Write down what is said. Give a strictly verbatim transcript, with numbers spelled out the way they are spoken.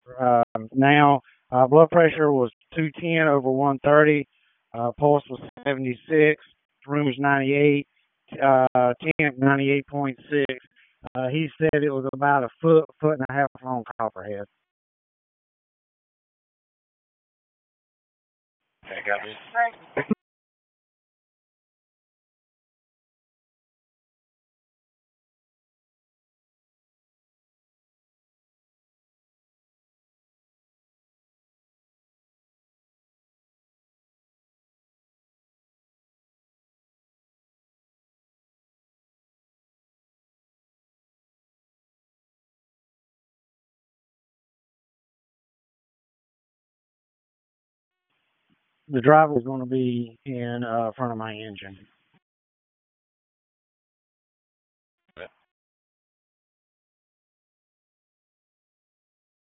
Um, now, uh, blood pressure was two ten over one thirty. Uh, pulse was seventy-six. Room was ninety-eight. Uh, temp ninety-eight point six. Uh, he said it was about a foot, foot and a half on copperhead. Okay, got me. The driver was going to be in uh, front of my engine.